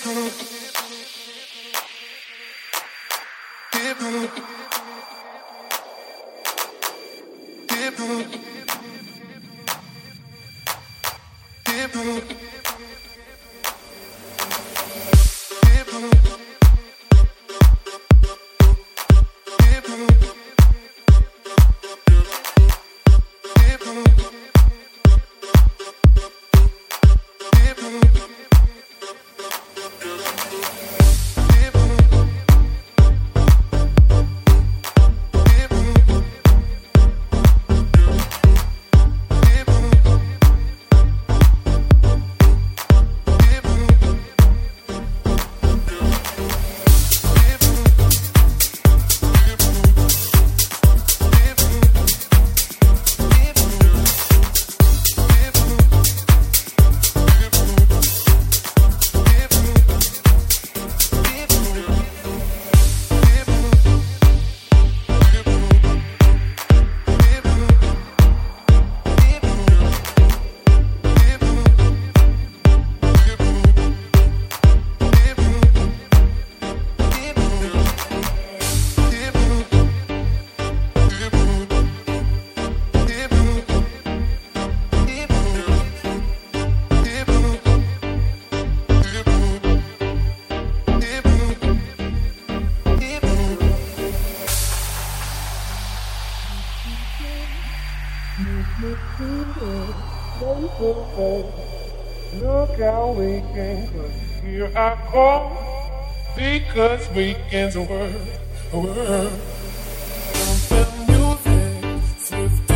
Look how we can put here I come because weekends are world. Something music, swift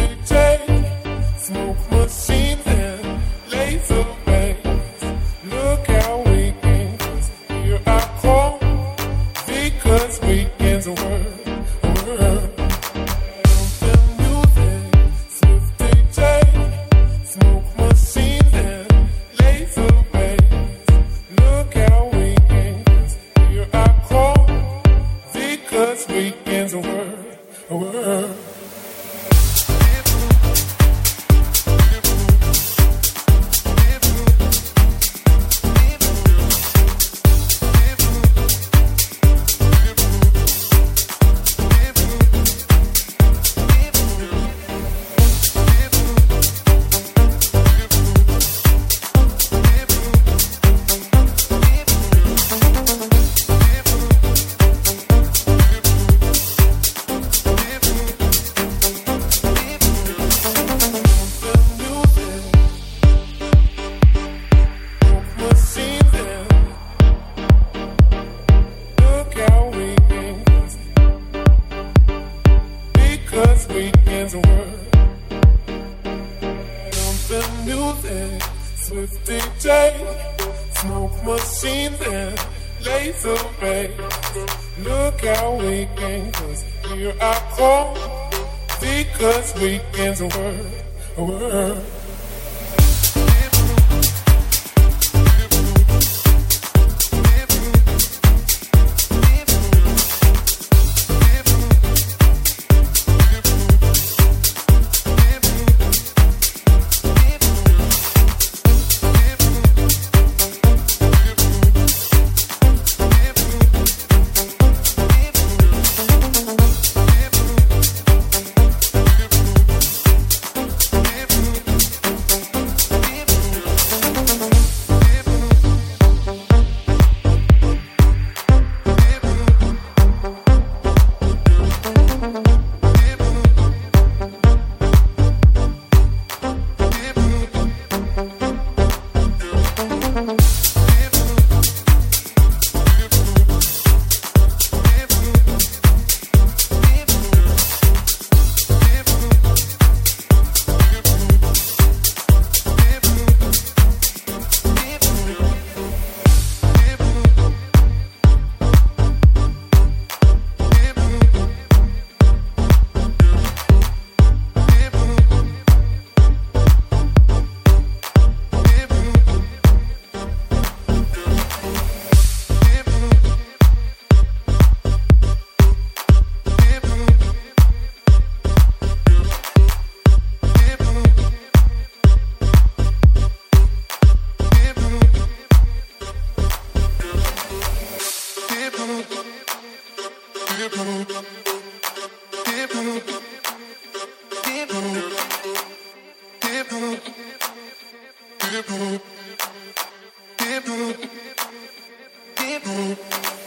DJ, smoke machine and laser bands. Look how we can put here I come because weekends are world. Weekends a word. Weekends a word. Something music, swift DJ, smoke machines and laser bands. Look how we can, 'cause here I come because weekends a word. Hip hop.